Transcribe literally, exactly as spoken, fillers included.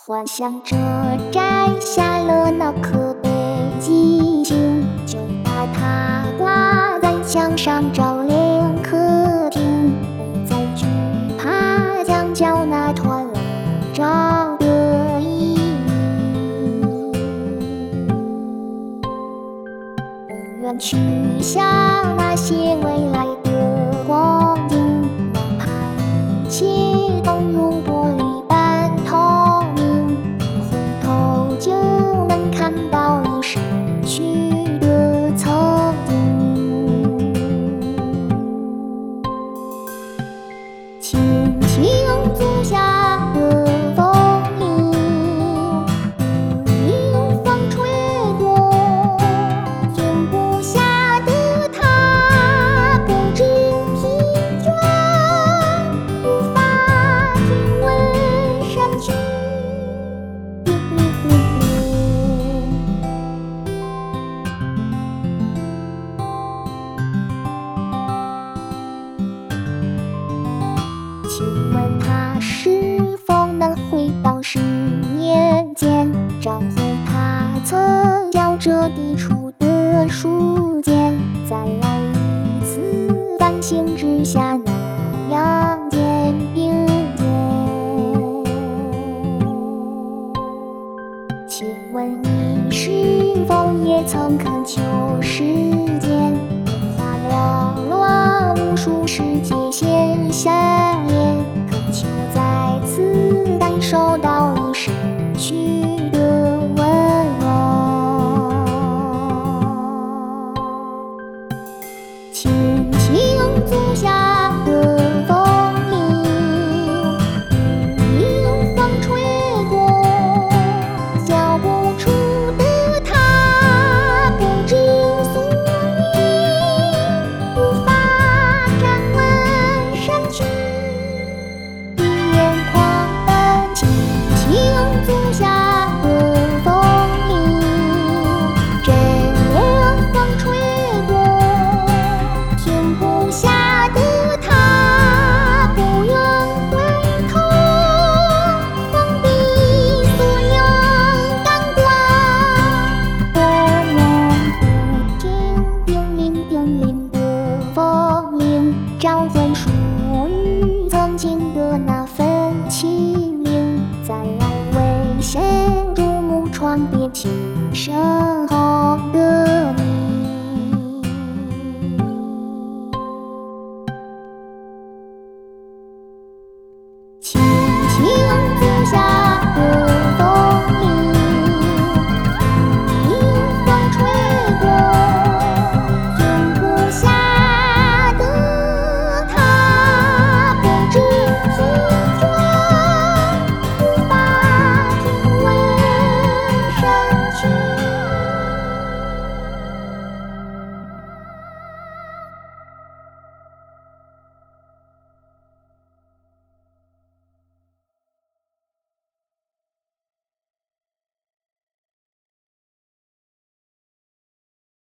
幻想着摘下了那颗北极星，就把它挂在墙上照亮客厅，不再惧怕墙角那团笼罩的阴影。不愿去想那些未来的光景，哪怕一切都如玻璃般透明，回头就能看到已逝去的曾经。轻轻足下的风铃，迎风吹过，停不下的它不知疲倦，无法听闻山曲。请问他是否能回到十年前，找回他曾笑着抵触的书简，再来一次繁星之下那样肩并肩。请问你是否也曾恳求时间，花缭乱无数世界线下恳求再次感受到已逝去的温柔。轻轻足下的风铃，迎风吹过，笑不出的它不知所以，无法站稳山区。足下的风铃，阵凉风吹过，停不下的它不愿回头，放低所有感官，我用不停叮铃叮铃的风铃，召唤属于曾经的那份清明，再来为谁入木窗边听